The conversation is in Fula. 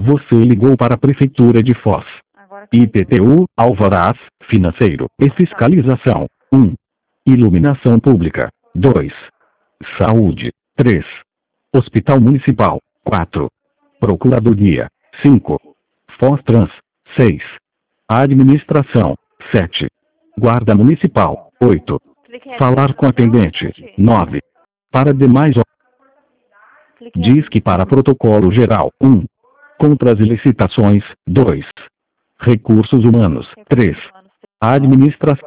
Você ligou para a Prefeitura de Foz. IPTU, Alvarás, Financeiro e Fiscalização. 1. Iluminação Pública. 2. Saúde. 3. Hospital Municipal. 4. Procuradoria. 5. Fostrans. 6. Administração. 7. Guarda Municipal. 8. Falar com atendente. 9. Para demais. Diz que para protocolo geral. 1. Contra as licitações. 2. Recursos humanos. 3. Administração.